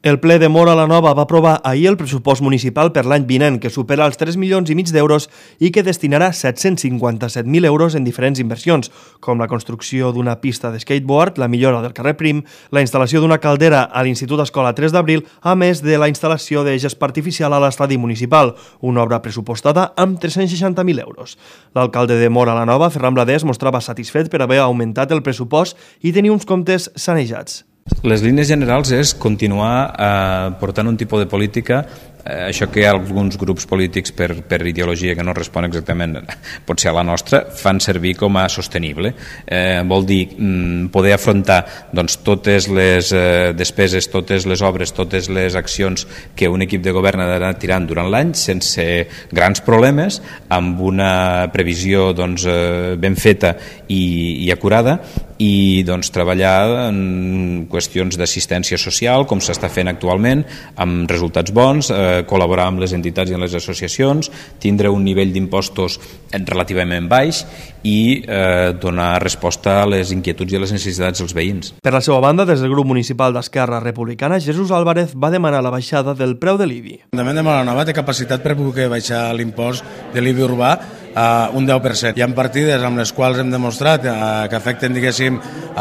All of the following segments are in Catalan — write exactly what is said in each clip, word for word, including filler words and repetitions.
El ple de Móra la Nova va aprovar ahir el pressupost municipal per l'any vinent, que supera els tres milions i mig d'euros i que destinarà set-cents cinquanta-set mil euros en diferents inversions, com la construcció d'una pista de skateboard, la millora del carrer Prim, la instal·lació d'una caldera a l'Institut Escola tres d'abril, a més de la instal·lació de gespa artificial a l'estadi municipal, una obra pressupostada amb tres-cents seixanta mil euros. L'alcalde de Móra la Nova, Ferran Bladés, mostrava satisfet per haver augmentat el pressupost i tenir uns comptes sanejats. Les línies generals és continuar eh, portant un tipus de política, eh, això que alguns grups polítics per, per ideologia que no respon exactament potser a la nostra, fan servir com a sostenible. Eh, vol dir mm, poder afrontar doncs, totes les eh, despeses, totes les obres, totes les accions que un equip de govern ha d'anar tirant durant l'any sense grans problemes, amb una previsió doncs, eh, ben feta i, i acurada, i doncs, treballar en qüestions d'assistència social, com s'està fent actualment, amb resultats bons, eh, col·laborar amb les entitats i amb les associacions, tindre un nivell d'impostos relativament baix i eh, donar resposta a les inquietuds i a les necessitats dels veïns. Per la seva banda, des del grup municipal d'Esquerra Republicana, Jesús Álvarez va demanar la baixada del preu de l'I B I. L'Ajuntament de Móra la Nova té capacitat per poder baixar l'impost de l'I B I urbà a un deu per cent. Hi ha partides amb les quals hem demostrat eh, que afecten, diguéssim,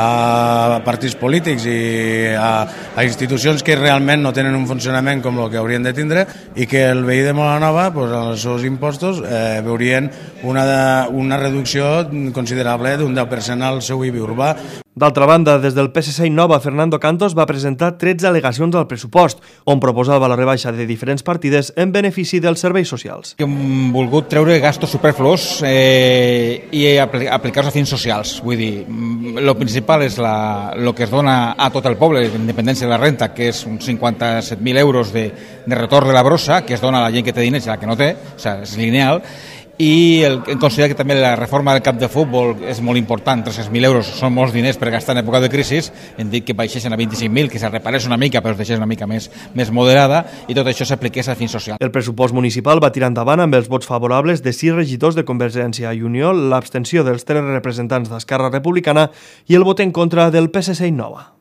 a partits polítics i a, a institucions que realment no tenen un funcionament com el que haurien de tindre, i que el veí de Móra la Nova, doncs, en els seus impostos, eh, veurien una, una reducció considerable d'un deu per cent al seu I B I urbà. D'altra banda, des del P S C Innova, Fernando Cantos va presentar tretze al·legacions al pressupost, on proposava la rebaixa de diferents partides en benefici dels serveis socials. Hem volgut treure gastos superflus eh, i aplicar-los a fins socials. Vull dir, el principal és la, el que es dona a tot el poble, independència de la renta, que és uns cinquanta-set mil euros de, de retorn de la brossa, que es dona a la gent que té diners i a la que no té, o sigui, és lineal. I el, considera que també la reforma del camp de futbol és molt important, tres-cents mil euros són molts diners per gastar en època de crisi, hem dit que baixessin a vint-i-cinc mil, que se reparés una mica però es deixés una mica més, més moderada, i tot això s'apliqués a fins social. El pressupost municipal va tirar endavant amb els vots favorables de sis regidors de Convergència i Unió, l'abstenció dels tres representants d'Esquerra Republicana i el vot en contra del P S C Innova.